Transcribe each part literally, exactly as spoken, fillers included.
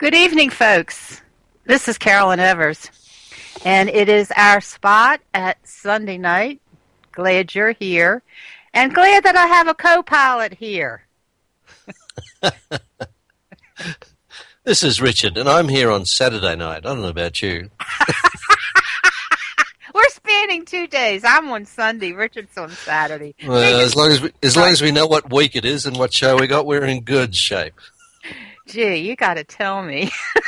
Good evening, folks. This is Carolyn Evers, and it is our spot at Sunday night. Glad you're here, and glad that I have a co-pilot here. This is Richard, and I'm here on Saturday night. I don't know about you. We're spanning two days. I'm on Sunday. Richard's on Saturday. Well, as long as we, as long as we know what week it is and what show we got, we're in good shape. Gee, you got to tell me.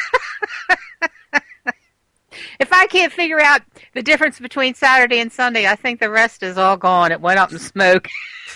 If I can't figure out the difference between Saturday and Sunday, I think the rest is all gone. It went up in smoke.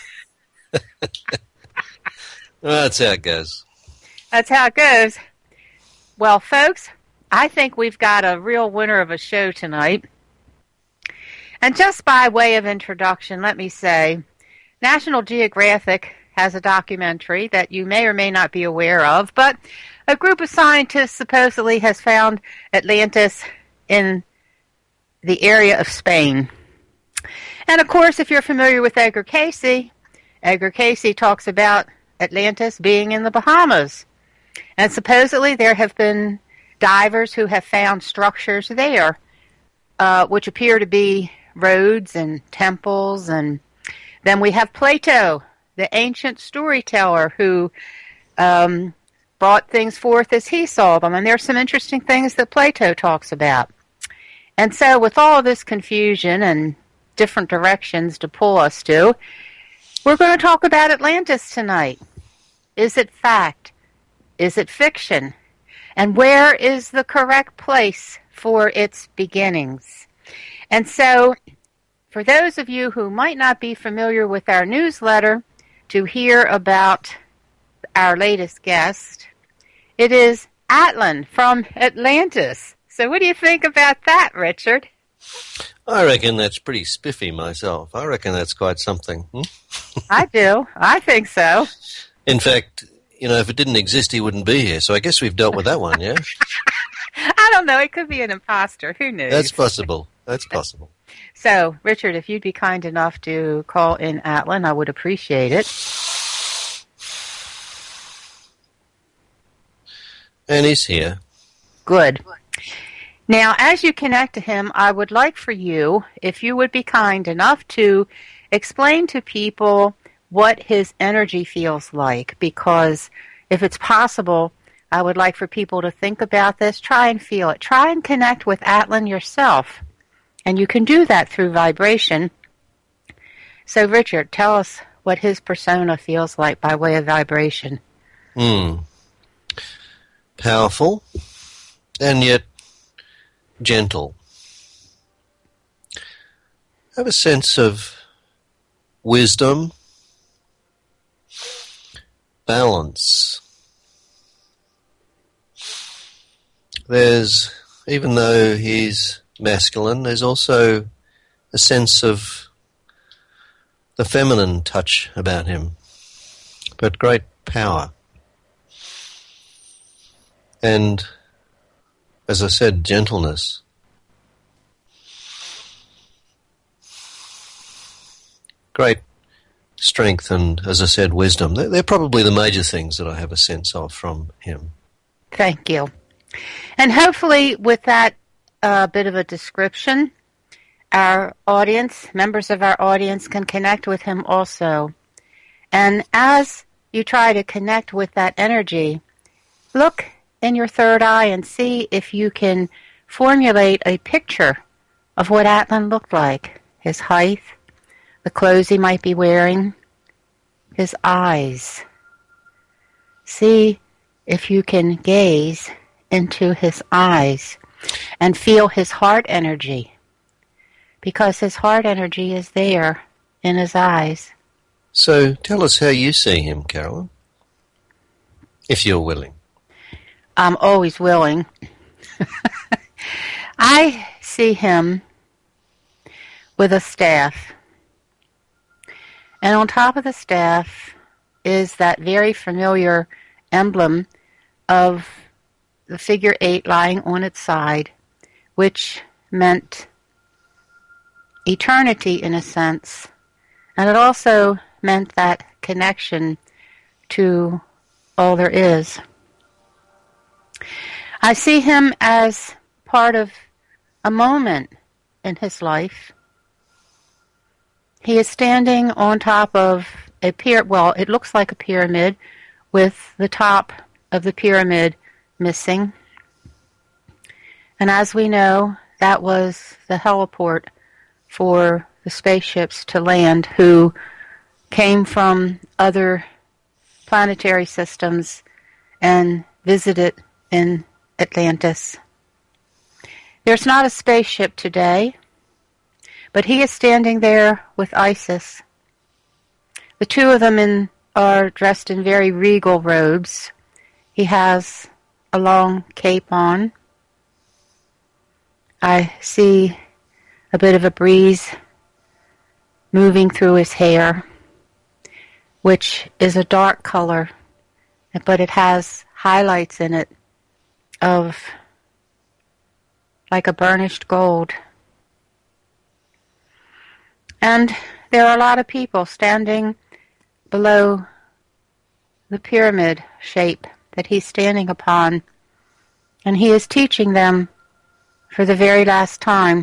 Well, that's how it goes. That's how it goes. Well, folks, I think we've got a real winner of a show tonight. And just by way of introduction, let me say, National Geographic has a documentary that you may or may not be aware of, but a group of scientists supposedly has found Atlantis in the area of Spain. And of course, if you're familiar with Edgar Cayce, Edgar Cayce talks about Atlantis being in the Bahamas. And supposedly there have been divers who have found structures there, uh, which appear to be roads and temples. And then we have Plato, the ancient storyteller who um, brought things forth as he saw them. And there's some interesting things that Plato talks about. And so with all of this confusion and different directions to pull us to, we're going to talk about Atlantis tonight. Is it fact? Is it fiction? And where is the correct place for its beginnings? And so, for those of you who might not be familiar with our newsletter, to hear about our latest guest, it is Atlan from Atlantis. So what do you think about that, Richard? I reckon that's pretty spiffy myself. I reckon that's quite something. Hmm? I do. I think so. In fact, you know, if it didn't exist, he wouldn't be here. So I guess we've dealt with that one, yeah? I don't know. It could be an imposter. Who knows? That's possible. That's possible. So, Richard, if you'd be kind enough to call in Atlan, I would appreciate it. And he's here. Good. Now, as you connect to him, I would like for you, if you would be kind enough, to explain to people what his energy feels like, because if it's possible, I would like for people to think about this, try and feel it. Try and connect with Atlan yourself, and you can do that through vibration. So, Richard, tell us what his persona feels like by way of vibration. Hmm. Powerful, and yet gentle. Have a sense of wisdom, balance. There's, even though he's masculine, there's also a sense of the feminine touch about him, but great power. And, as I said, gentleness. Great strength and, as I said, wisdom. They're, they're probably the major things that I have a sense of from him. Thank you. And hopefully with that uh, bit of a description, our audience, members of our audience, can connect with him also. And as you try to connect with that energy, look in your third eye and see if you can formulate a picture of what Atlan looked like. His height, the clothes he might be wearing, his eyes. See if you can gaze into his eyes and feel his heart energy, because his heart energy is there in his eyes. So tell us how you see him, Carolyn, if you're willing. I'm always willing. I see him with a staff. And on top of the staff is that very familiar emblem of the figure eight lying on its side, which meant eternity in a sense. And it also meant that connection to all there is. I see him as part of a moment in his life. He is standing on top of a pyramid, well, it looks like a pyramid, with the top of the pyramid missing. And as we know, that was the heliport for the spaceships to land who came from other planetary systems and visited in Atlantis. There's not a spaceship today, but he is standing there with Isis. The two of them in, are dressed in very regal robes. He has a long cape on. I see a bit of a breeze moving through his hair, which is a dark color, but it has highlights in it of like a burnished gold. And there are a lot of people standing below the pyramid shape that he's standing upon, and he is teaching them for the very last time.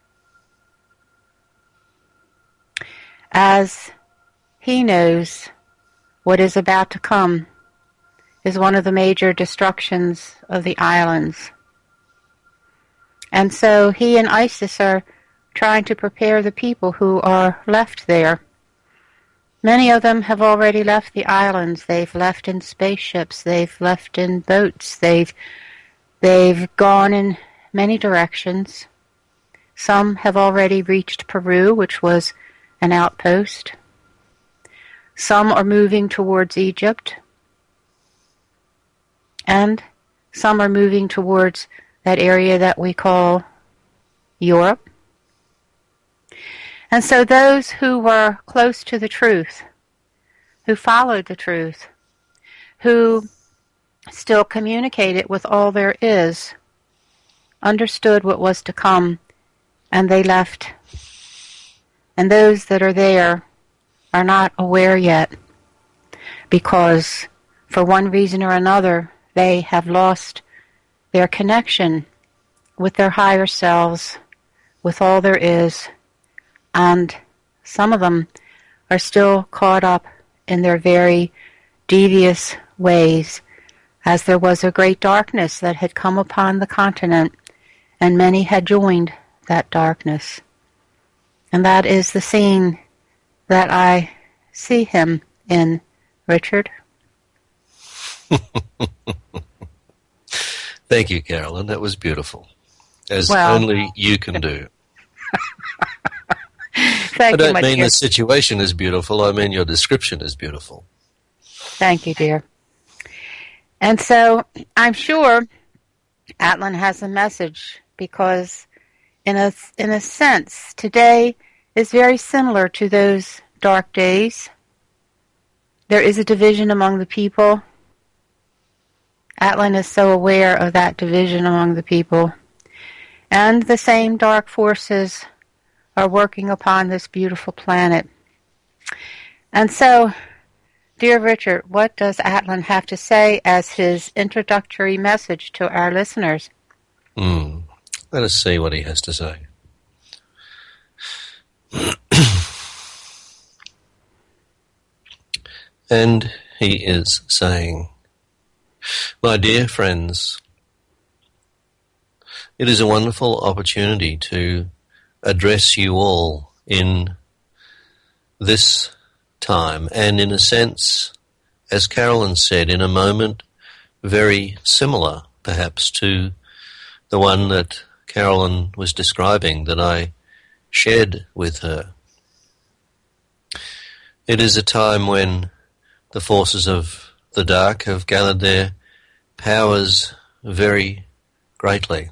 As he knows what is about to come is one of the major destructions of the islands. And so he and Isis are trying to prepare the people who are left there. Many of them have already left the islands. They've left in spaceships. They've left in boats. They've they've gone in many directions. Some have already reached Peru, which was an outpost. Some are moving towards Egypt. And some are moving towards that area that we call Europe. And so those who were close to the truth, who followed the truth, who still communicated with all there is, understood what was to come, and they left. And those that are there are not aware yet, because for one reason or another, they have lost their connection with their higher selves, with all there is, and some of them are still caught up in their very devious ways, as there was a great darkness that had come upon the continent, and many had joined that darkness. And that is the scene that I see him in, Richard. Thank you, Carolyn. That was beautiful, as well, only you can do. Thank I don't you, my mean dear. the situation is beautiful. I mean your description is beautiful. Thank you, dear. And so I'm sure Atlan has a message, because in a, in a sense, today is very similar to those dark days. There is a division among the people. Atlan is so aware of that division among the people. And the same dark forces are working upon this beautiful planet. And so, dear Richard, what does Atlan have to say as his introductory message to our listeners? Mm. Let us see what he has to say. And he is saying, "My dear friends, it is a wonderful opportunity to address you all in this time, and in a sense, as Carolyn said, in a moment very similar perhaps to the one that Carolyn was describing that I shared with her. It is a time when the forces of the dark have gathered their powers very greatly.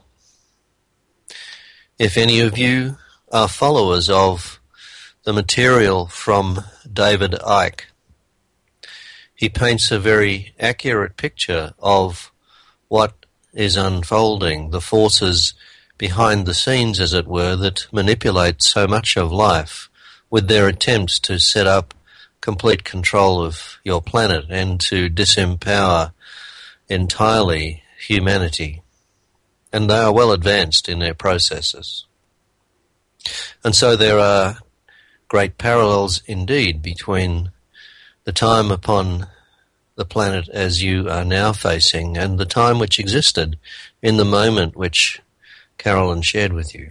If any of you are followers of the material from David Icke, he paints a very accurate picture of what is unfolding, the forces behind the scenes, as it were, that manipulate so much of life with their attempts to set up complete control of your planet and to disempower entirely humanity, and they are well advanced in their processes. And so there are great parallels indeed between the time upon the planet as you are now facing and the time which existed in the moment which Carolyn shared with you.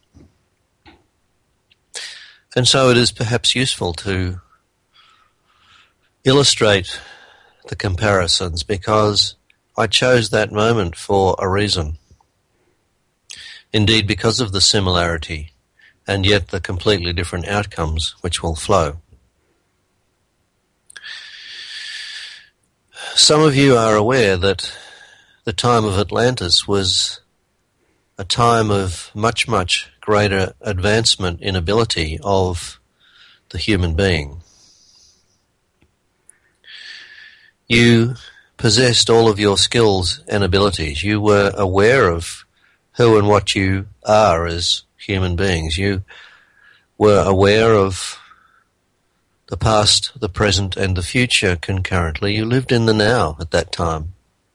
And so it is perhaps useful to illustrate the comparisons because I chose that moment for a reason. Indeed, because of the similarity and yet the completely different outcomes which will flow. Some of you are aware that the time of Atlantis was a time of much, much greater advancement in ability of the human being. You possessed all of your skills and abilities. You were aware of who and what you are as human beings. You were aware of the past, the present, and the future concurrently. You lived in the now at that time.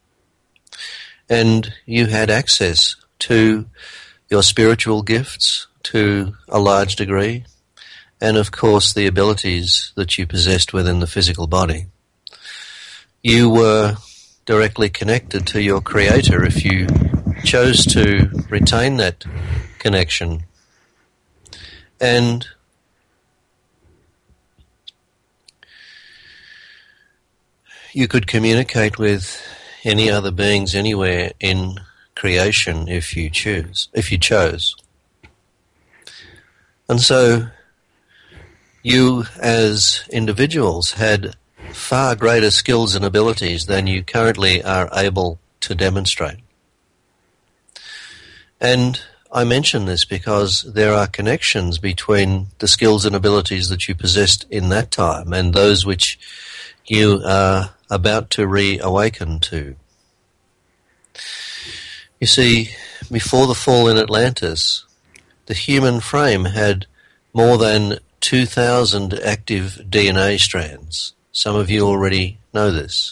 And you had access to your spiritual gifts to a large degree, and of course the abilities that you possessed within the physical body. You were directly connected to your Creator if you chose to retain that connection. And you could communicate with any other beings anywhere in creation if you choose, if you chose. And so you as individuals had far greater skills and abilities than you currently are able to demonstrate. And I mention this because there are connections between the skills and abilities that you possessed in that time and those which you are about to reawaken to. You see, before the fall in Atlantis, the human frame had more than two thousand active D N A strands. Some of you already know this.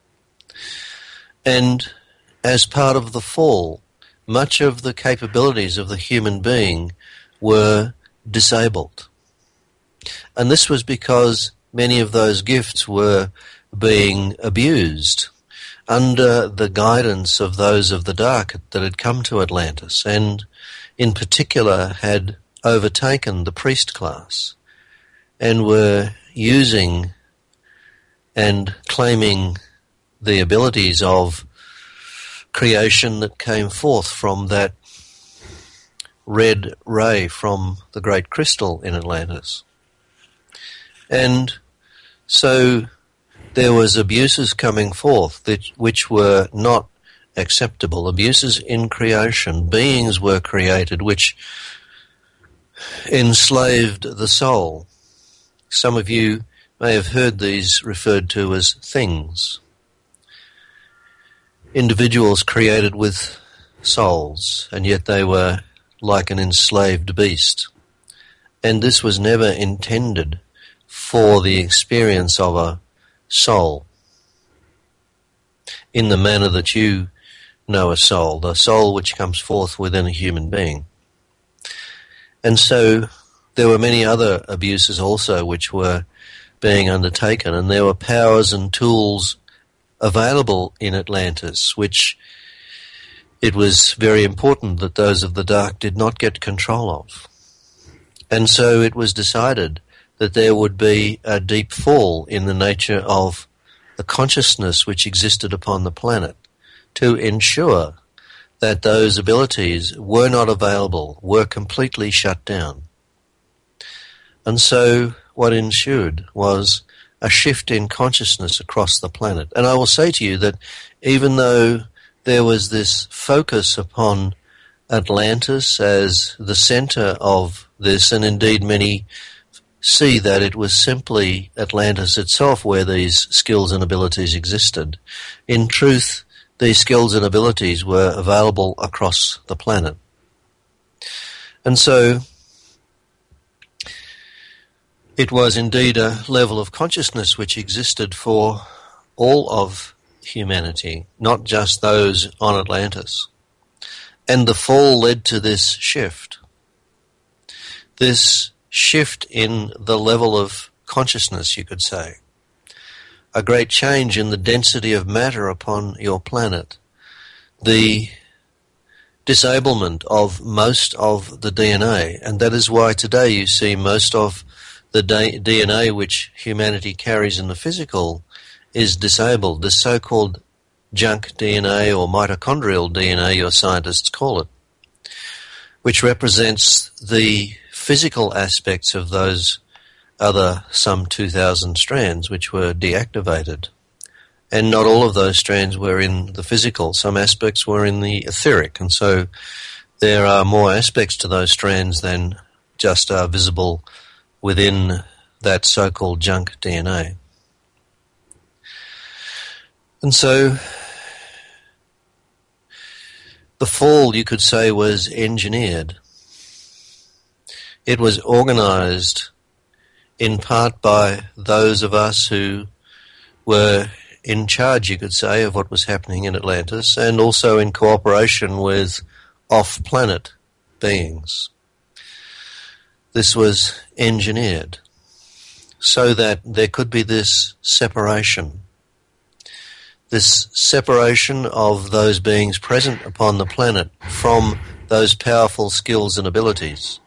And as part of the fall, much of the capabilities of the human being were disabled. And this was because many of those gifts were being abused under the guidance of those of the dark that had come to Atlantis and in particular had overtaken the priest class and were using and claiming the abilities of creation that came forth from that red ray from the great crystal in Atlantis. And so there was abuses coming forth that, which were not acceptable, abuses in creation. Beings were created which enslaved the soul. Some of you may have heard these referred to as things. Individuals created with souls, and yet they were like an enslaved beast. And this was never intended for the experience of a soul in the manner that you know a soul, the soul which comes forth within a human being. And so there were many other abuses also which were being undertaken, and there were powers and tools available in Atlantis which it was very important that those of the dark did not get control of. And so it was decided that there would be a deep fall in the nature of the consciousness which existed upon the planet to ensure that those abilities were not available, were completely shut down. And so what ensued was a shift in consciousness across the planet. And I will say to you that even though there was this focus upon Atlantis as the center of this, and indeed many see that it was simply Atlantis itself where these skills and abilities existed. In truth, these skills and abilities were available across the planet. And so it was indeed a level of consciousness which existed for all of humanity, not just those on Atlantis. And the fall led to this shift. This shift in the level of consciousness, you could say. A great change in the density of matter upon your planet. The disablement of most of the D N A, and that is why today you see most of the D N A which humanity carries in the physical is disabled, the so-called junk D N A or mitochondrial D N A, your scientists call it, which represents the physical aspects of those other some two thousand strands which were deactivated. And not all of those strands were in the physical. Some aspects were in the etheric, and so there are more aspects to those strands than just are visible within that so-called junk D N A. And so the fall, you could say, was engineered. It was organized in part by those of us who were in charge, you could say, of what was happening in Atlantis, and also in cooperation with off-planet beings. This was engineered so that there could be this separation, this separation of those beings present upon the planet from those powerful skills and abilities.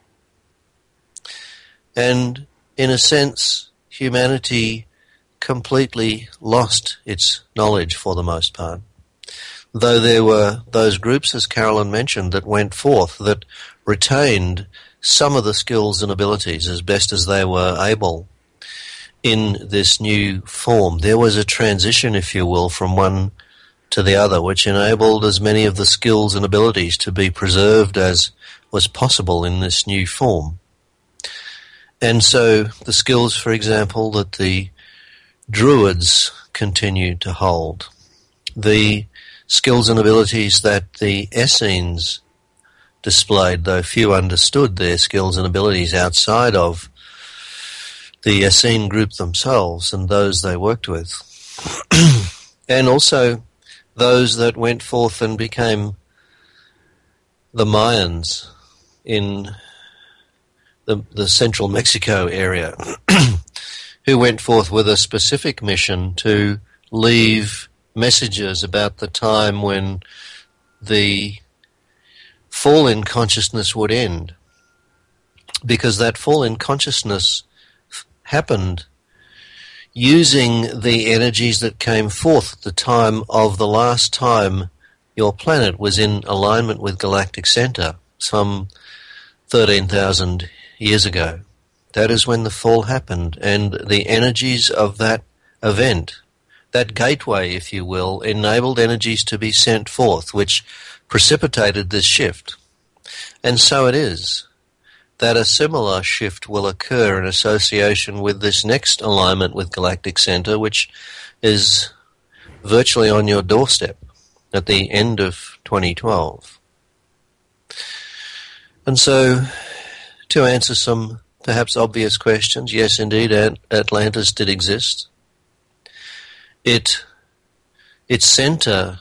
And in a sense, humanity completely lost its knowledge for the most part. Though there were those groups, as Carolyn mentioned, that went forth, that retained some of the skills and abilities as best as they were able in this new form. There was a transition, if you will, from one to the other, which enabled as many of the skills and abilities to be preserved as was possible in this new form. And so the skills, for example, that the Druids continued to hold, the skills and abilities that the Essenes displayed, though few understood their skills and abilities outside of the Essene group themselves and those they worked with, and also those that went forth and became the Mayans in the, the central Mexico area, who went forth with a specific mission to leave messages about the time when the fall in consciousness would end. Because that fall in consciousness f- happened using the energies that came forth at the time of the last time your planet was in alignment with galactic center, some thirteen thousand years ago. That is when the fall happened, and the energies of that event, that gateway, if you will, enabled energies to be sent forth, which precipitated this shift. And so it is that a similar shift will occur in association with this next alignment with galactic center, which is virtually on your doorstep at the end of twenty twelve. And so, to answer some perhaps obvious questions, yes, indeed, Atlantis did exist. It, its center,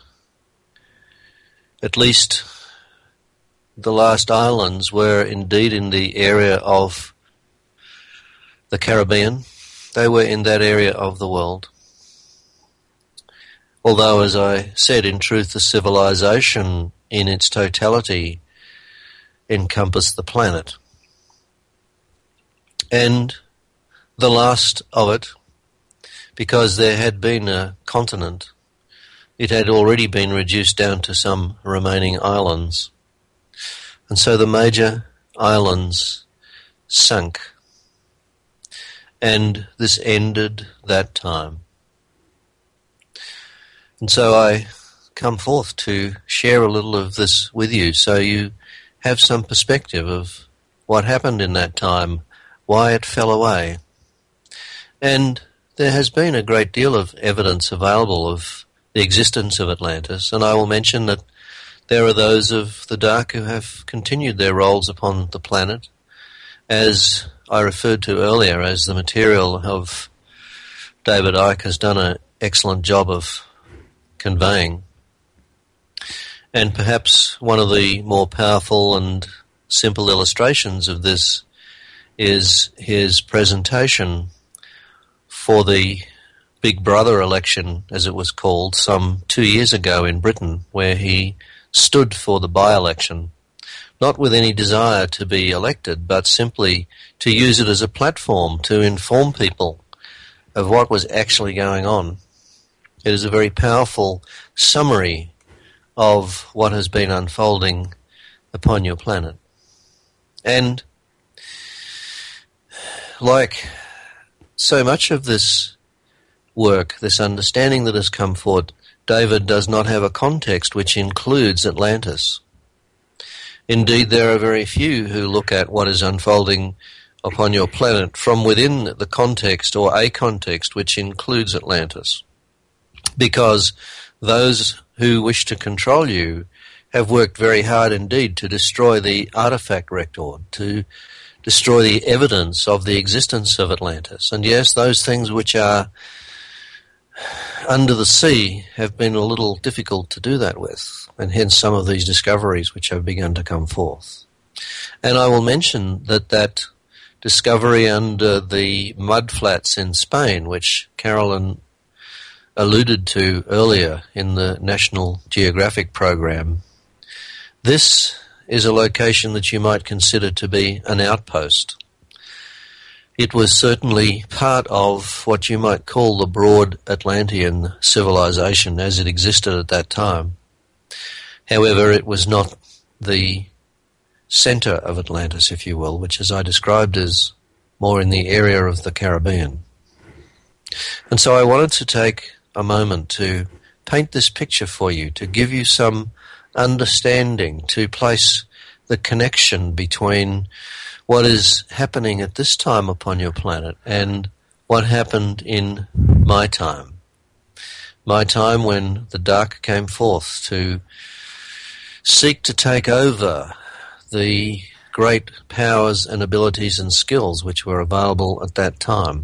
at least the last islands, were indeed in the area of the Caribbean. They were in that area of the world. Although, as I said, in truth, the civilization in its totality encompassed the planet. And the last of it, because there had been a continent, it had already been reduced down to some remaining islands. And so the major islands sunk. And this ended that time. And so I come forth to share a little of this with you, so you have some perspective of what happened in that time, why it fell away. And there has been a great deal of evidence available of the existence of Atlantis, and I will mention that there are those of the dark who have continued their roles upon the planet, as I referred to earlier, as the material of David Icke has done an excellent job of conveying. And perhaps one of the more powerful and simple illustrations of this is his presentation for the Big Brother election, as it was called, some two years ago in Britain, where he stood for the by-election, not with any desire to be elected, but simply to use it as a platform to inform people of what was actually going on. It is a very powerful summary of what has been unfolding upon your planet. And like so much of this work, this understanding that has come forth, David does not have a context which includes Atlantis. Indeed, there are very few who look at what is unfolding upon your planet from within the context or a context which includes Atlantis. Because those who wish to control you have worked very hard indeed to destroy the artifact record, to destroy the evidence of the existence of Atlantis. And yes, those things which are under the sea have been a little difficult to do that with, and hence some of these discoveries which have begun to come forth. And I will mention that that discovery under the mudflats in Spain, which Carolyn alluded to earlier in the National Geographic program, this is a location that you might consider to be an outpost. It was certainly part of what you might call the broad Atlantean civilization as it existed at that time. However, it was not the center of Atlantis, if you will, which, as I described, is more in the area of the Caribbean. And so I wanted to take a moment to paint this picture for you, to give you some understanding, to place the connection between what is happening at this time upon your planet and what happened in my time. My time when the dark came forth to seek to take over the great powers and abilities and skills which were available at that time.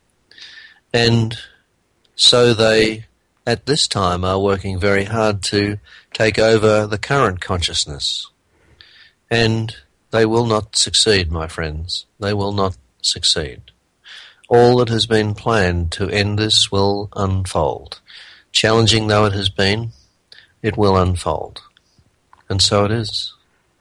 And so they, at this time, are working very hard to take over the current consciousness. And they will not succeed, my friends. They will not succeed. All that has been planned to end this will unfold. Challenging though it has been, it will unfold. And so it is.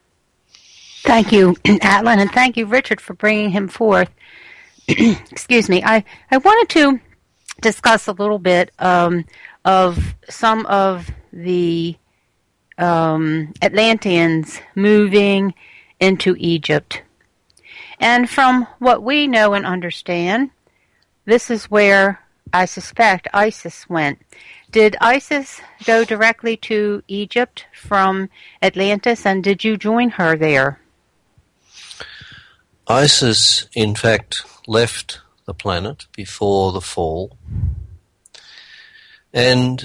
Thank you, Atlin, and thank you, Richard, for bringing him forth. Excuse me. I, I wanted to discuss a little bit um, of some of the um, Atlanteans moving into Egypt. And from what we know and understand, this is where I suspect Isis went. Did Isis go directly to Egypt from Atlantis, and did you join her there? Isis, in fact, left the planet before the fall, and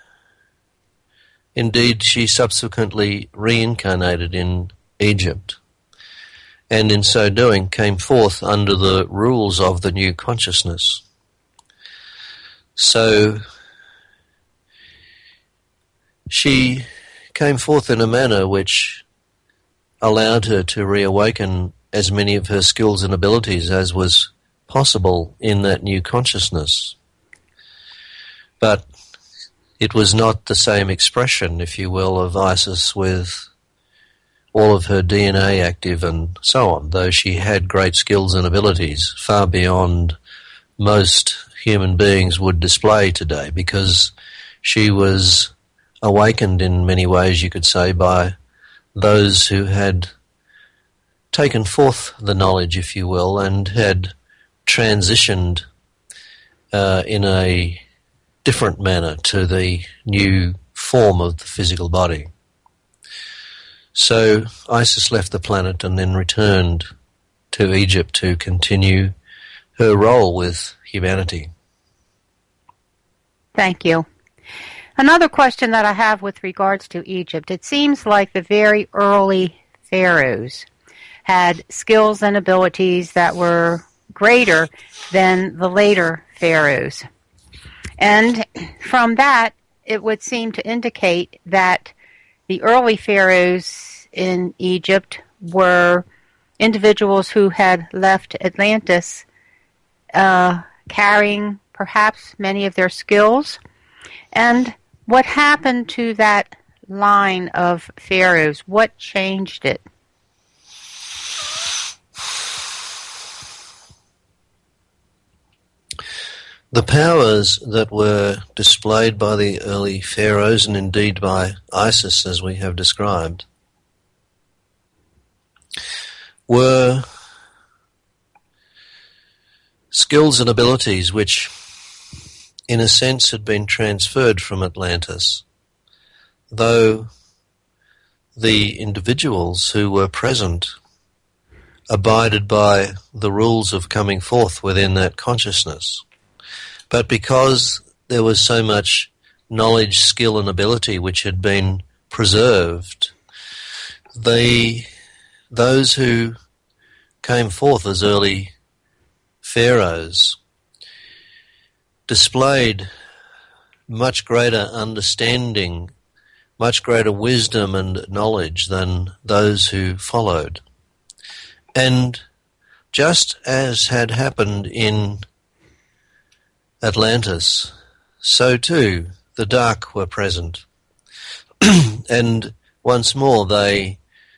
indeed she subsequently reincarnated in Egypt, and in so doing came forth under the rules of the new consciousness. So she came forth in a manner which allowed her to reawaken as many of her skills and abilities as was possible in that new consciousness. But it was not the same expression, if you will, of Isis with all of her D N A active and so on, though she had great skills and abilities far beyond most human beings would display today, because she was awakened in many ways, you could say, by those who had taken forth the knowledge, if you will, and had transitioned uh, in a different manner to the new form of the physical body. So Isis left the planet and then returned to Egypt to continue her role with humanity. Thank you. Another question that I have with regards to Egypt, it seems like the very early pharaohs had skills and abilities that were greater than the later pharaohs. And from that, it would seem to indicate that the early pharaohs in Egypt were individuals who had left Atlantis uh, carrying perhaps many of their skills. And what happened to that line of pharaohs? What changed it? The powers that were displayed by the early pharaohs, and indeed by Isis as we have described, were skills and abilities which, in a sense, had been transferred from Atlantis, though the individuals who were present abided by the rules of coming forth within that consciousness. But because there was so much knowledge, skill and ability which had been preserved, they, those who came forth as early pharaohs displayed much greater understanding, much greater wisdom and knowledge than those who followed. And just as had happened in Atlantis, so too the dark were present. And once more they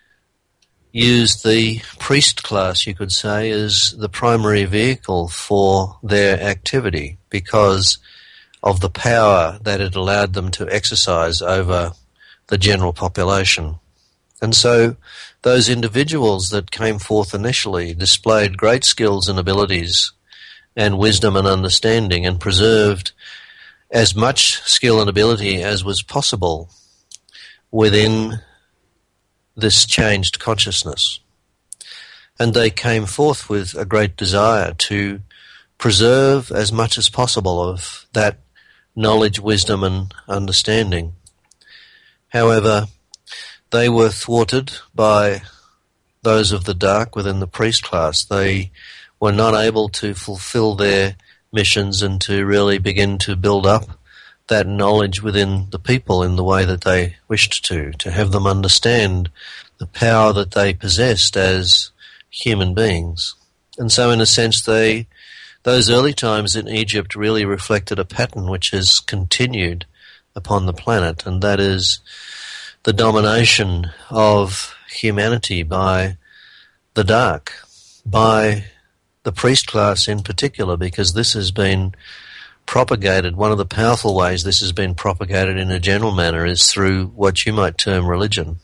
used the priest class, you could say, as the primary vehicle for their activity because of the power that it allowed them to exercise over the general population. And so those individuals that came forth initially displayed great skills and abilities and wisdom and understanding, and preserved as much skill and ability as was possible within this changed consciousness. And they came forth with a great desire to preserve as much as possible of that knowledge, wisdom and understanding. However, they were thwarted by those of the dark within the priest class. They were not able to fulfill their missions and to really begin to build up that knowledge within the people in the way that they wished to, to have them understand the power that they possessed as human beings. And so in a sense they, those early times in Egypt really reflected a pattern which has continued upon the planet, and that is the domination of humanity by the dark, by the priest class in particular, because this has been propagated. One of the powerful ways this has been propagated in a general manner is through what you might term religion.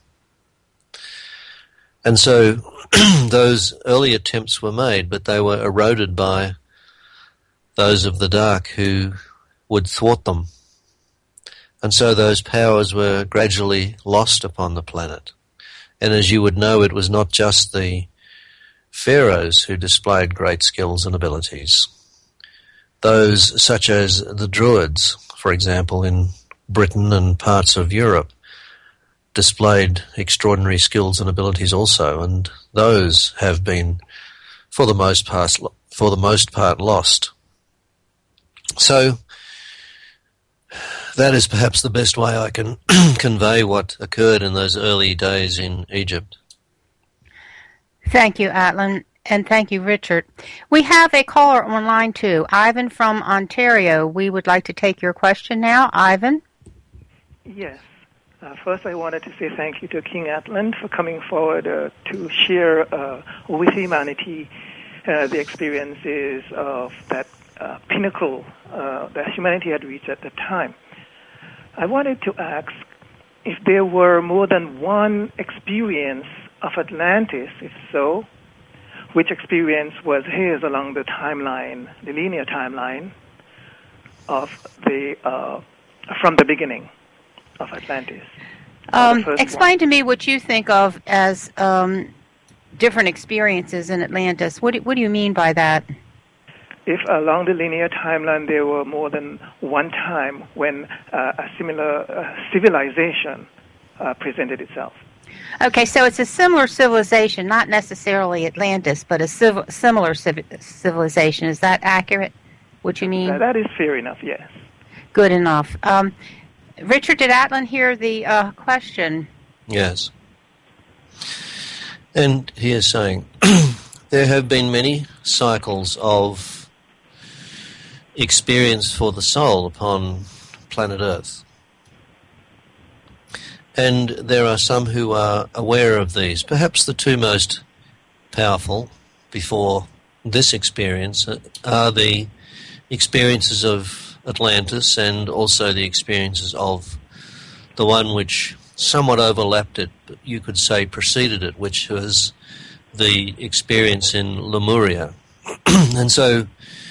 And so those early attempts were made, but they were eroded by those of the dark who would thwart them. And so those powers were gradually lost upon the planet. And as you would know, it was not just the pharaohs who displayed great skills and abilities. Those such as the Druids, for example, in Britain and parts of Europe, displayed extraordinary skills and abilities also, and those have been, for the most part, for the most part, lost. So that is perhaps the best way I can convey what occurred in those early days in Egypt. Thank you, Atlin, and thank you, Richard. We have a caller on line two, Ivan from Ontario. We would like to take your question now. Ivan? Yes. Uh, first, I wanted to say thank you to King Atlin for coming forward uh, to share uh, with humanity uh, the experiences of that uh, pinnacle uh, that humanity had reached at the time. I wanted to ask if there were more than one experience of Atlantis. If so, which experience was his along the timeline, the linear timeline of the uh, from the beginning of Atlantis? Um, explain one. to me what you think of as um, different experiences in Atlantis. What do, what do you mean by that? If along the linear timeline there were more than one time when uh, a similar uh, civilization uh, presented itself. Okay, so it's a similar civilization, not necessarily Atlantis, but a civ- similar civ- civilization. Is that accurate, what you mean? Uh, that is fair enough, yes. Good enough. Um, Richard, did Atlan hear the uh, question? Yes. And he is saying, there have been many cycles of experience for the soul upon planet Earth. And there are some who are aware of these. Perhaps the two most powerful before this experience are the experiences of Atlantis and also the experiences of the one which somewhat overlapped it, but you could say preceded it, which was the experience in Lemuria. And so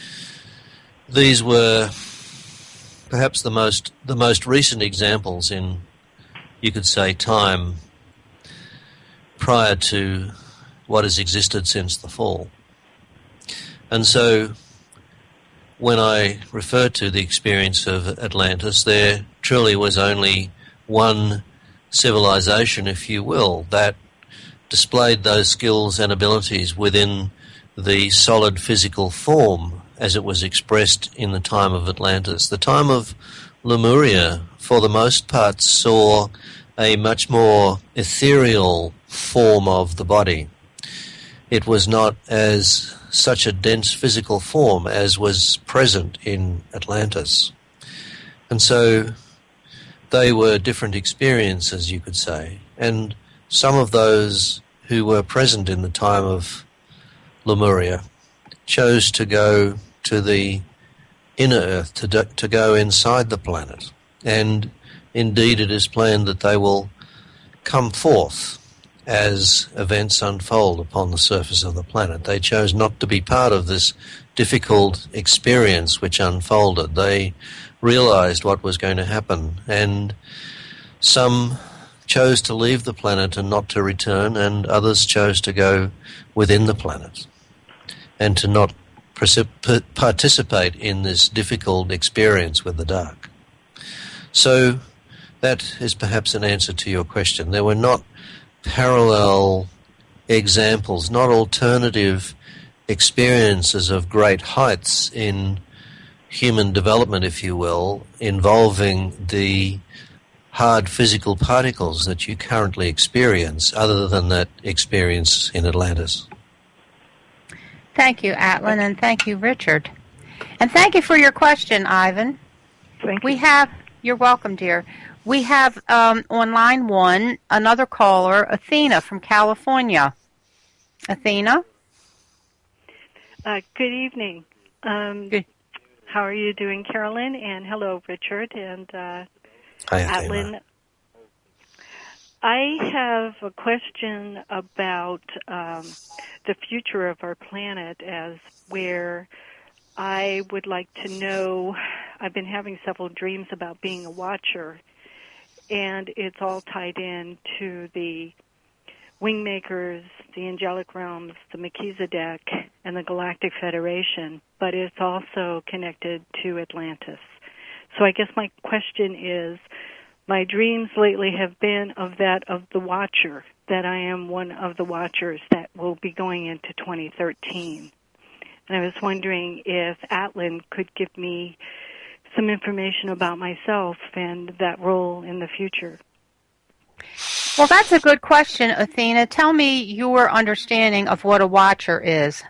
these were perhaps the most the most recent examples in, you could say, time prior to what has existed since the fall. And so when I refer to the experience of Atlantis, there truly was only one civilization, if you will, that displayed those skills and abilities within the solid physical form as it was expressed in the time of Atlantis. The time of Lemuria, for the most part, saw a much more ethereal form of the body. It was not as such a dense physical form as was present in Atlantis. And so they were different experiences, you could say. And some of those who were present in the time of Lemuria chose to go to the inner earth, to, do, to go inside the planet. And indeed it is planned that they will come forth as events unfold upon the surface of the planet. They chose not to be part of this difficult experience which unfolded. They realized what was going to happen, and some chose to leave the planet and not to return, and others chose to go within the planet and to not participate in this difficult experience with the dark. So that is perhaps an answer to your question. There were not parallel examples, not alternative experiences of great heights in human development, if you will, involving the hard physical particles that you currently experience, other than that experience in Atlantis. Thank you, Atlan, and thank you, Richard. And thank you for your question, Ivan. Thank you. We have, you're welcome, dear. We have um, on line one another caller, Athena from California. Athena? Uh, good evening. Um, good. How are you doing, Carolyn? And hello, Richard and uh, Hi, Atlan. I have a question about um, the future of our planet, as where I would like to know. I've been having several dreams about being a watcher, and it's all tied in to the Wingmakers, the Angelic Realms, the Melchizedek, and the Galactic Federation, but it's also connected to Atlantis. So I guess my question is, my dreams lately have been of that of the Watcher, that I am one of the Watchers that will be going into twenty thirteen. And I was wondering if Atlan could give me some information about myself and that role in the future. Well, that's a good question, Athena. Tell me your understanding of what a watcher is.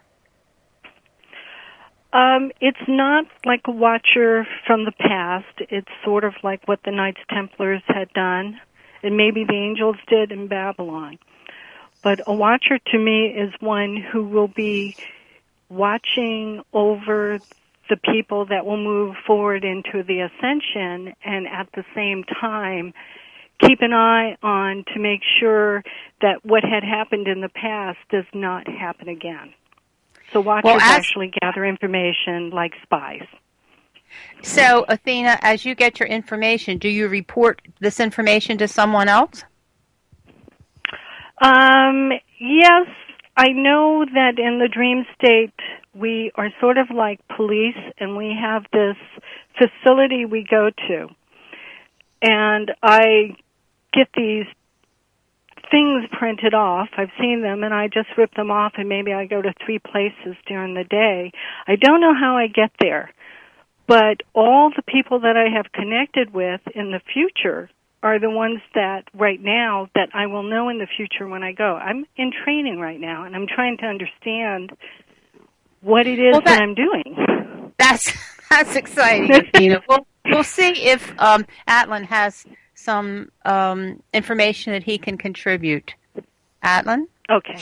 Um, it's not like a watcher from the past. It's sort of like what the Knights Templars had done, and maybe the angels did in Babylon. But a watcher to me is one who will be watching over the people that will move forward into the ascension, and at the same time keep an eye on to make sure that what had happened in the past does not happen again. So watchers well, as, actually gather information like spies. So, Athena, as you get your information, do you report this information to someone else? Um, yes, I know that in the dream state we are sort of like police, and we have this facility we go to. And I get these things printed off. I've seen them, and I just rip them off, and maybe I go to three places during the day. I don't know how I get there, but all the people that I have connected with in the future are the ones that right now that I will know in the future when I go. I'm in training right now, and I'm trying to understand what it is well, that, that I'm doing. That's that's exciting, Athena. We'll, we'll see if um, Atlan has some um, information that he can contribute. Atlan? Okay.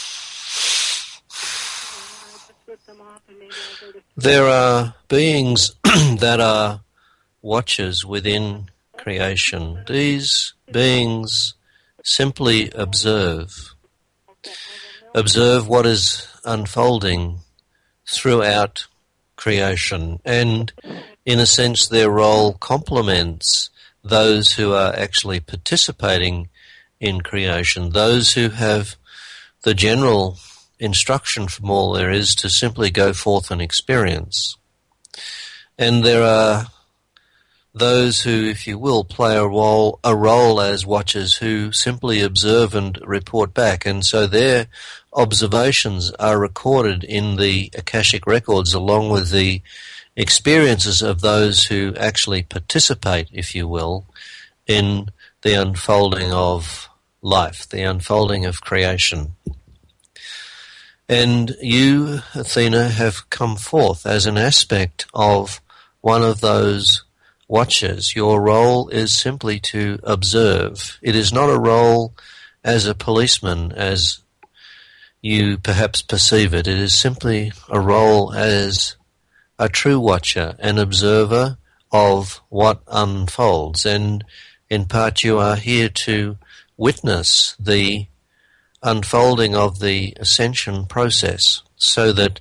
There are beings that are watchers within creation. These beings simply observe. Observe what is unfolding throughout creation, and in a sense their role complements those who are actually participating in creation, those who have the general instruction from all there is to simply go forth and experience. And there are those who, if you will, play a role, a role as watchers who simply observe and report back, and so their observations are recorded in the Akashic records along with the experiences of those who actually participate, if you will, in the unfolding of life, the unfolding of creation. And you, Athena, have come forth as an aspect of one of those watchers. Your role is simply to observe. It is not a role as a policeman, as you perhaps perceive it. It is simply a role as a true watcher, an observer of what unfolds. And in part you are here to witness the unfolding of the ascension process, so that,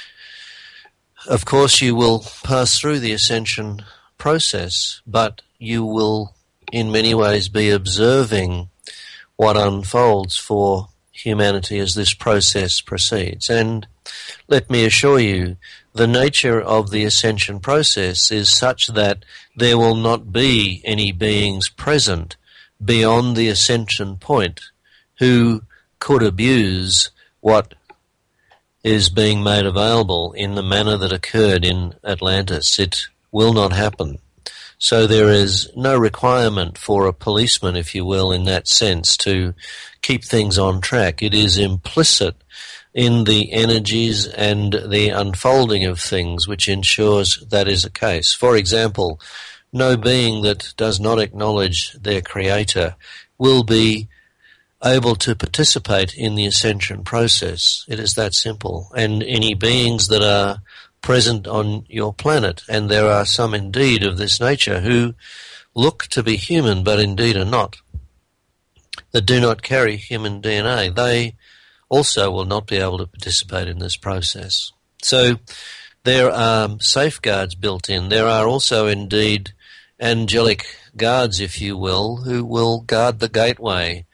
of course, you will pass through the ascension process, but you will in many ways be observing what unfolds for humanity as this process proceeds. And let me assure you, the nature of the ascension process is such that there will not be any beings present beyond the ascension point who could abuse what is being made available in the manner that occurred in Atlantis. It will not happen. So there is no requirement for a policeman, if you will, in that sense, to keep things on track. It is implicit in the energies and the unfolding of things which ensures that is the case. For example, no being that does not acknowledge their creator will be able to participate in the ascension process. It is that simple. And any beings that are present on your planet, and there are some indeed of this nature who look to be human but indeed are not, that do not carry human D N A, they also will not be able to participate in this process. So there are safeguards built in. There are also indeed angelic guards, if you will, who will guard the gateway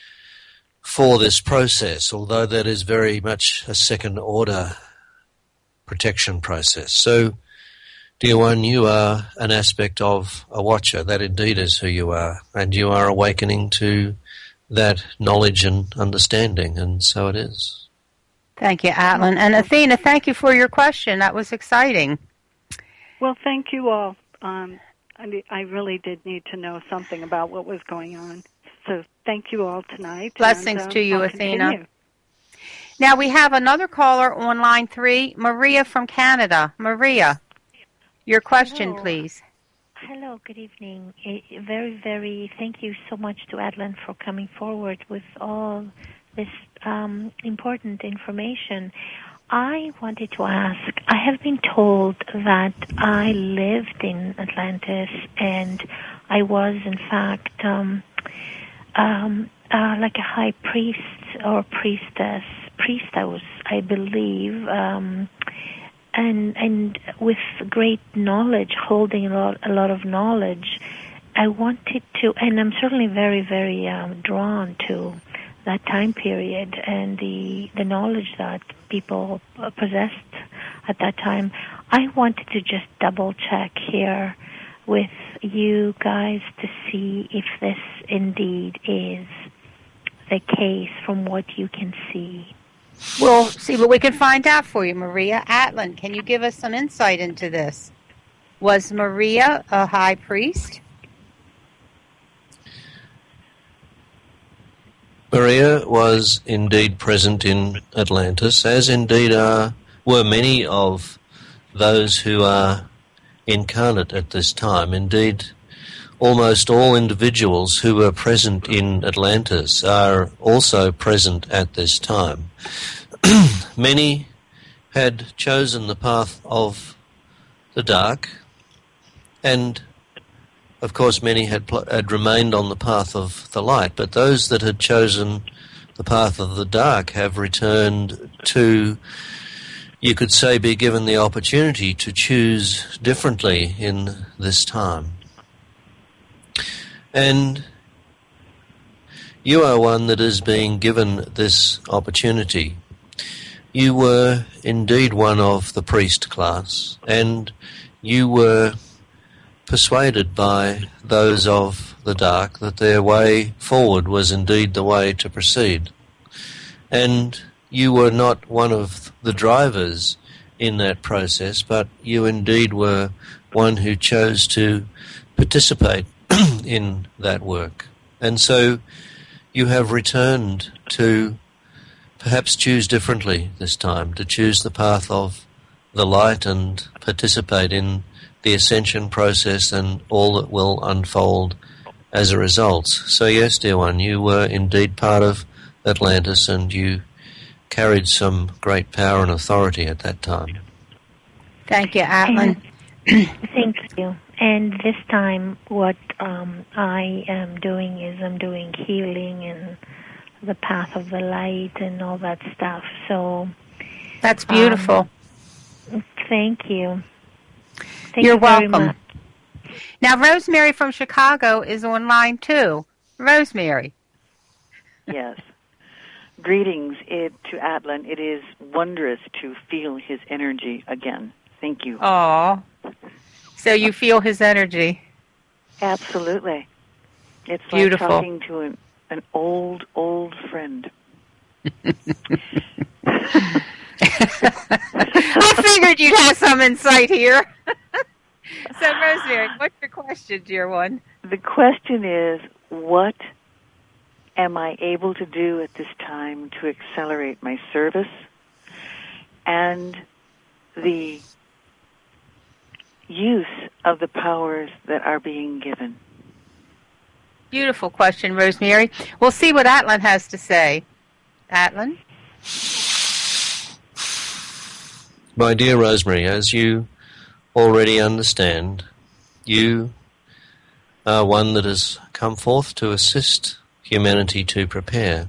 for this process, although that is very much a second-order protection process. So, dear one, you are an aspect of a watcher. That indeed is who you are, and you are awakening to that knowledge and understanding, and so it is. Thank you, Atlan. And Athena, thank you for your question. That was exciting. Well, thank you all. Um, I, I really did need to know something about what was going on. So thank you all tonight. Blessings and, uh, to you, I'll Athena. Continue. Now we have another caller on line three, Maria from Canada. Maria, your question, Hello. please. Hello, good evening. A very, very thank you so much to Atlan for coming forward with all this um, important information. I wanted to ask, I have been told that I lived in Atlantis and I was, in fact, um, um, uh, like a high priest or priestess, priestess, I believe, um, and and with great knowledge, holding a lot, a lot of knowledge. I wanted to, and I'm certainly very, very um, drawn to that time period and the the knowledge that people possessed at that time. I wanted to just double check here with you guys to see if this indeed is the case from what you can see. We'll see what we can find out for you, Maria. Atlan, can you give us some insight into this? Was Maria a high priest? Maria was indeed present in Atlantis, as indeed are, were many of those who are incarnate at this time. Indeed, almost all individuals who were present in Atlantis are also present at this time. Many had chosen the path of the dark, and of course many had, pl- had remained on the path of the light, but those that had chosen the path of the dark have returned to, you could say, be given the opportunity to choose differently in this time. And you are one that is being given this opportunity. You were indeed one of the priest class, and you were persuaded by those of the dark that their way forward was indeed the way to proceed. And you were not one of the drivers in that process, but you indeed were one who chose to participate in that work. And so you have returned to perhaps choose differently this time, to choose the path of the light and participate in the ascension process and all that will unfold as a result. So yes, dear one, you were indeed part of Atlantis, and you carried some great power and authority at that time. Thank you, Atlan. Thank you. And this time what um, I am doing is I'm doing healing and the path of the light and all that stuff. So that's beautiful. Um, thank you. Thank You're you very welcome. much. Now, Rosemary from Chicago is online too. Rosemary. Yes. Greetings it, to Atlan. It is wondrous to feel his energy again. Thank you. Oh, so you feel his energy. Absolutely. It's beautiful. Like talking to an, an old, old friend. I figured you'd have some insight here. So, Rosemary, what's your question, dear one? The question is, what am I able to do at this time to accelerate my service and the use of the powers that are being given? Beautiful question, Rosemary. We'll see what Atlan has to say. Atlan? My dear Rosemary, as you already understand, you are one that has come forth to assist humanity to prepare.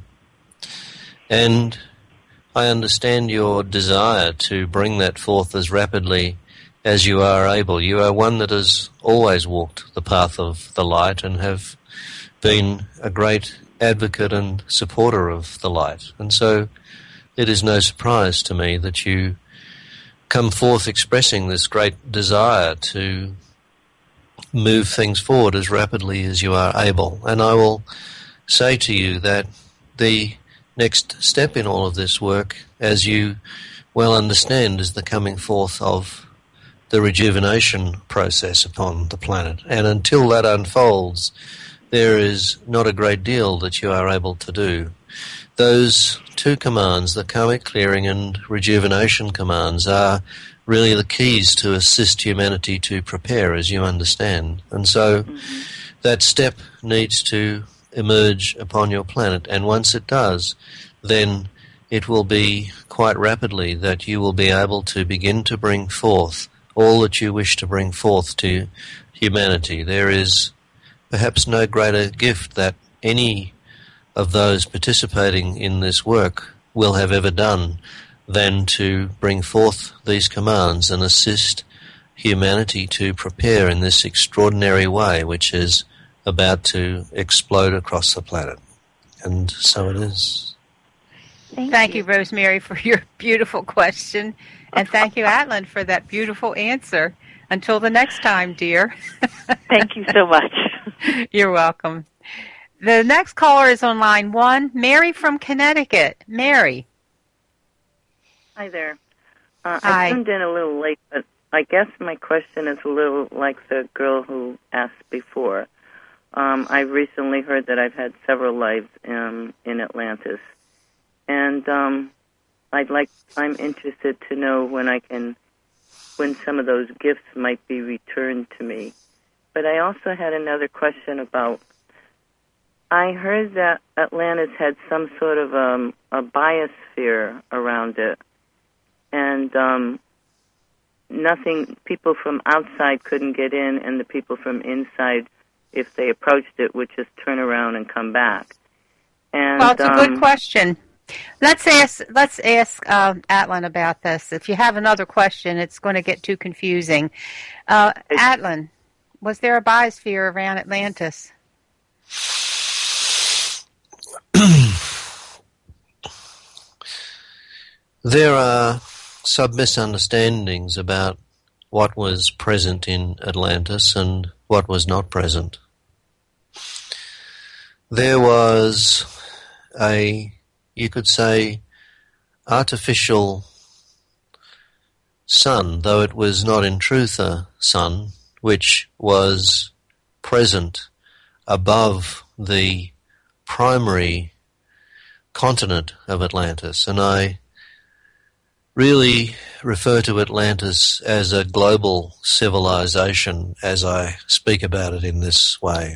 And I understand your desire to bring that forth as rapidly as you are able. You are one that has always walked the path of the light and have been a great advocate and supporter of the light. And so it is no surprise to me that you come forth expressing this great desire to move things forward as rapidly as you are able. And I will say to you that the next step in all of this work, as you well understand, is the coming forth of the rejuvenation process upon the planet. And until that unfolds, there is not a great deal that you are able to do. Those two commands, the karmic clearing and rejuvenation commands, are really the keys to assist humanity to prepare, as you understand. And so mm-hmm. that step needs to emerge upon your planet, and once it does, then it will be quite rapidly that you will be able to begin to bring forth all that you wish to bring forth to humanity. There is perhaps no greater gift that any of those participating in this work will have ever done than to bring forth these commands and assist humanity to prepare in this extraordinary way which is about to explode across the planet. And so it is. Thank, thank you. you, Rosemary, for your beautiful question. And thank you, Atlan, for that beautiful answer. Until the next time, dear. Thank you so much. You're welcome. The next caller is on line one, Mary from Connecticut. Mary. Hi there. Uh, Hi. I tuned in a little late, but I guess my question is a little like the girl who asked before. Um, I've recently heard that I've had several lives um, in Atlantis, and um, I'd like. I'm interested to know when I can, when some of those gifts might be returned to me. But I also had another question about. I heard that Atlantis had some sort of um, a biosphere around it, and um, nothing. People from outside couldn't get in, and the people from inside, if they approached it, would just turn around and come back. And, well, it's a um, good question. Let's ask let's ask uh, Atlan about this. If you have another question, it's going to get too confusing. Uh, Atlan, was there a biosphere around Atlantis? There are some misunderstandings about what was present in Atlantis and what was not present. There was a, you could say, artificial sun, though it was not in truth a sun, which was present above the primary continent of Atlantis. And I really refer to Atlantis as a global civilization as I speak about it in this way.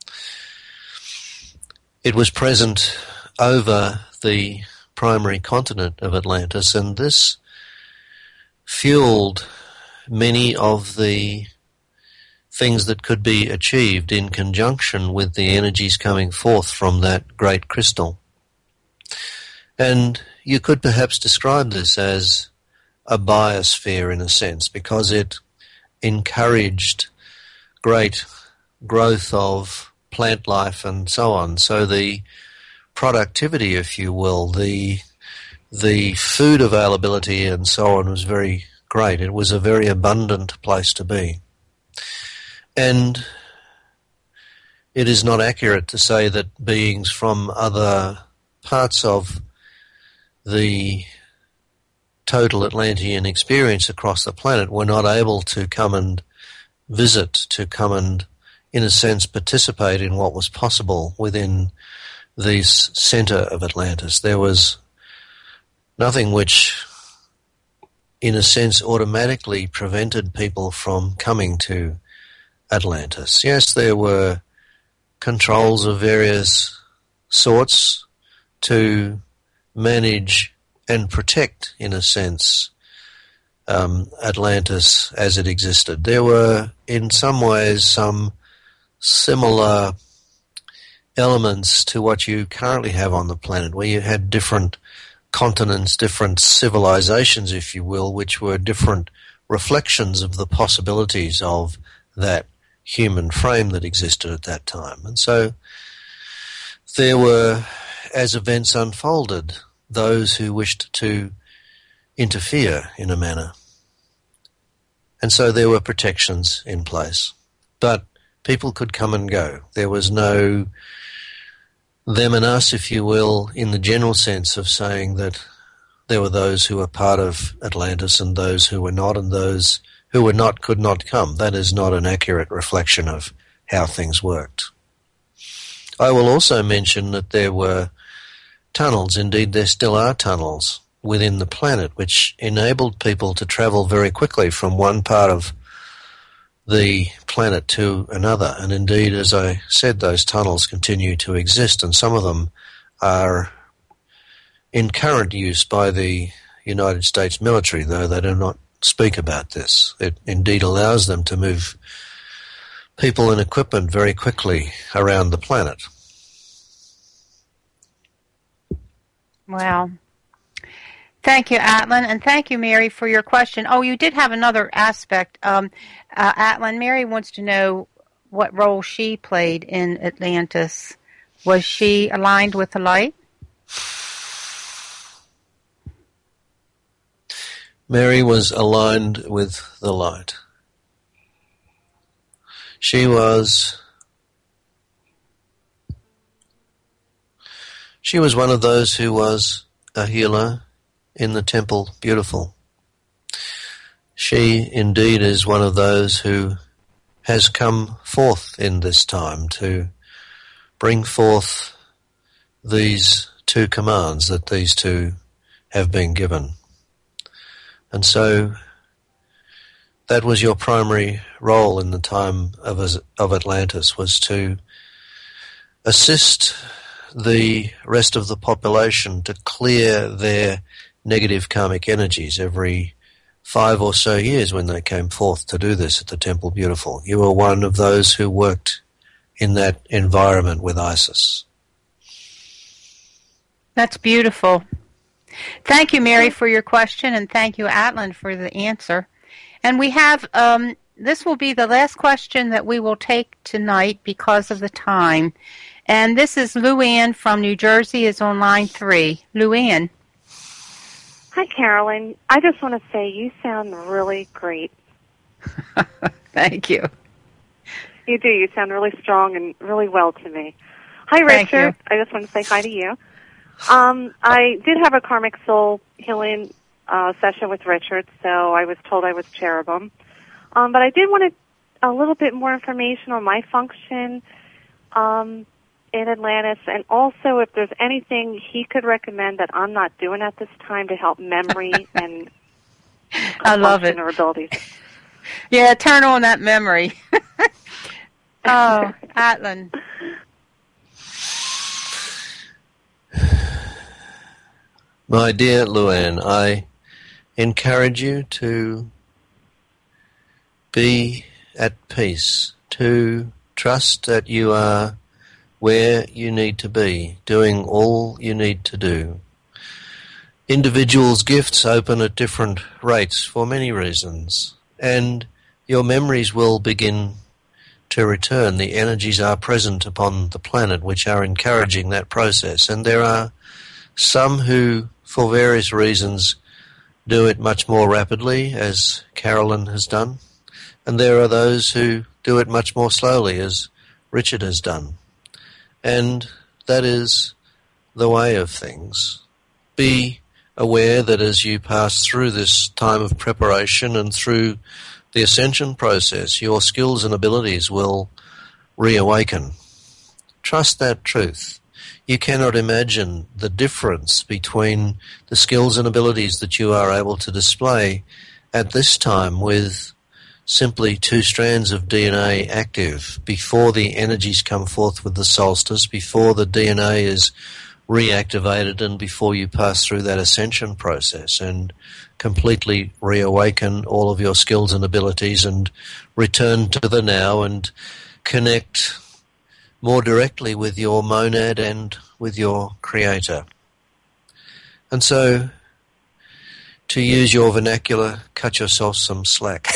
It was present over the primary continent of Atlantis, and this fueled many of the things that could be achieved in conjunction with the energies coming forth from that great crystal. And you could perhaps describe this as a biosphere in a sense, because it encouraged great growth of plant life and so on. So the productivity, if you will, the the food availability and so on was very great. It was a very abundant place to be. And it is not accurate to say that beings from other parts of the total Atlantean experience across the planet were not able to come and visit, to come and, in a sense, participate in what was possible within this center of Atlantis. There was nothing which, in a sense, automatically prevented people from coming to Atlantis. Yes, there were controls of various sorts to manage and protect, in a sense, um, Atlantis as it existed. There were, in some ways, some similar elements to what you currently have on the planet, where you had different continents, different civilizations, if you will, which were different reflections of the possibilities of that human frame that existed at that time. And so there were, as events unfolded, those who wished to interfere in a manner. And so there were protections in place. But people could come and go. There was no them and us, if you will, in the general sense of saying that there were those who were part of Atlantis and those who were not, and those who were not could not come. That is not an accurate reflection of how things worked. I will also mention that there were tunnels, indeed there still are tunnels within the planet, which enabled people to travel very quickly from one part of the planet to another. And indeed, as I said, those tunnels continue to exist, and some of them are in current use by the United States military, though they do not speak about this. It indeed allows them to move people and equipment very quickly around the planet. Wow. Thank you, Atlan, and thank you, Mary, for your question. Oh, you did have another aspect. Um, uh, Atlan, Mary wants to know what role she played in Atlantis. Was she aligned with the light? Mary was aligned with the light. She was she was one of those who was a healer in the Temple Beautiful. she indeed is one of those who has come forth in this time to bring forth these two commands that these two have been given. And so that was your primary role in the time of, of Atlantis, was to assist the rest of the population to clear their negative karmic energies every five or so years when they came forth to do this at the Temple Beautiful. You were one of those who worked in that environment with Isis. That's beautiful. Thank you, Mary, for your question, and thank you, Atlan, for the answer. And we have, um, this will be the last question that we will take tonight because of the time. And this is Luann from New Jersey, is on line three. Luann. Hi, Carolyn. I just want to say you sound really great. Thank you. You do. You sound really strong and really well to me. Hi, Thank Richard. you. I just want to say hi to you. Um, I did have a karmic soul healing uh, session with Richard, so I was told I was cherubim. Um, but I did want a, a little bit more information on my function um, in Atlantis, and also if there's anything he could recommend that I'm not doing at this time to help memory and I love it. or abilities. Yeah, turn on that memory. Oh, Atlan. My dear Luann, I encourage you to be at peace, to trust that you are where you need to be, doing all you need to do. Individuals' gifts open at different rates for many reasons, and your memories will begin to return. The energies are present upon the planet which are encouraging that process, and there are some who, for various reasons, do it much more rapidly, as Carolyn has done, and there are those who do it much more slowly, as Richard has done. And that is the way of things. Be aware that as you pass through this time of preparation and through the ascension process, your skills and abilities will reawaken. Trust that truth. You cannot imagine the difference between the skills and abilities that you are able to display at this time with simply two strands of D N A active before the energies come forth with the solstice, before the D N A is reactivated, and before you pass through that ascension process and completely reawaken all of your skills and abilities and return to the now and connect more directly with your monad and with your creator. And so, to use your vernacular, cut yourself some slack.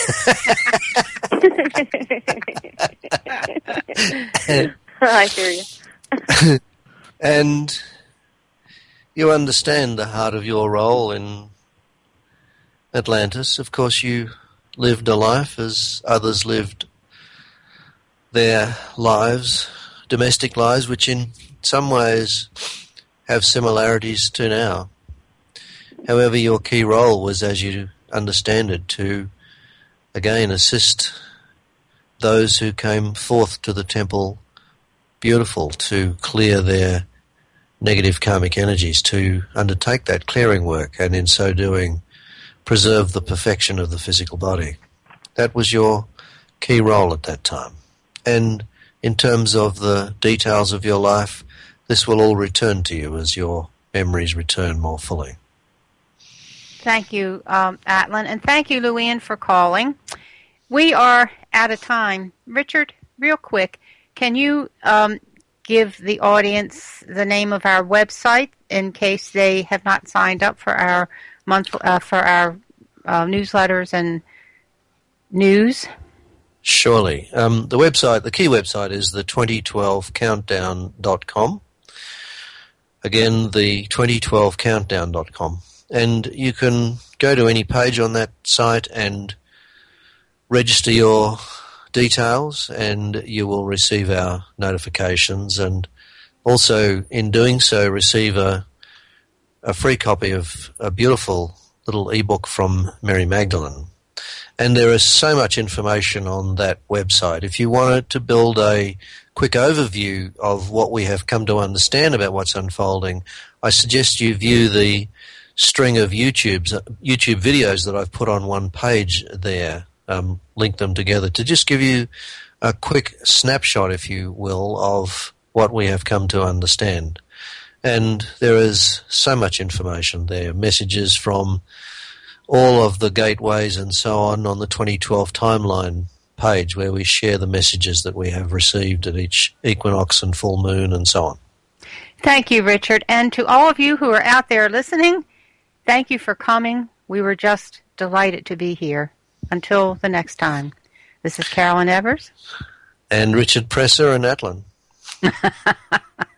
I hear you. And you understand the heart of your role in Atlantis. Of course, you lived a life as others lived their lives, domestic lives, which in some ways have similarities to now. However, your key role was, as you understand it, to again assist those who came forth to the Temple Beautiful to clear their negative karmic energies, to undertake that clearing work, and in so doing preserve the perfection of the physical body. That was your key role at that time. And in terms of the details of your life, this will all return to you as your memories return more fully. Thank you, um, Atlan, and thank you, Luann, for calling. We are out of time. Richard, real quick, can you um, give the audience the name of our website in case they have not signed up for our month uh, for our uh, newsletters and news? Surely. Um, the website, the key website is the twenty twelve countdown dot com. Again, the twenty twelve countdown dot com. And you can go to any page on that site and register your details, and you will receive our notifications, and also in doing so receive a, a free copy of a beautiful little ebook from Mary Magdalene. And there is so much information on that website. If you wanted to build a quick overview of what we have come to understand about what's unfolding, I suggest you view the string of YouTube's, YouTube videos that I've put on one page there, um, link them together to just give you a quick snapshot, if you will, of what we have come to understand. And there is so much information there, messages from all of the gateways and so on on the twenty twelve timeline page where we share the messages that we have received at each equinox and full moon and so on. Thank you, Richard. And to all of you who are out there listening, thank you for coming. We were just delighted to be here. Until the next time, this is Carolyn Evers. And Richard Presser and Atlin.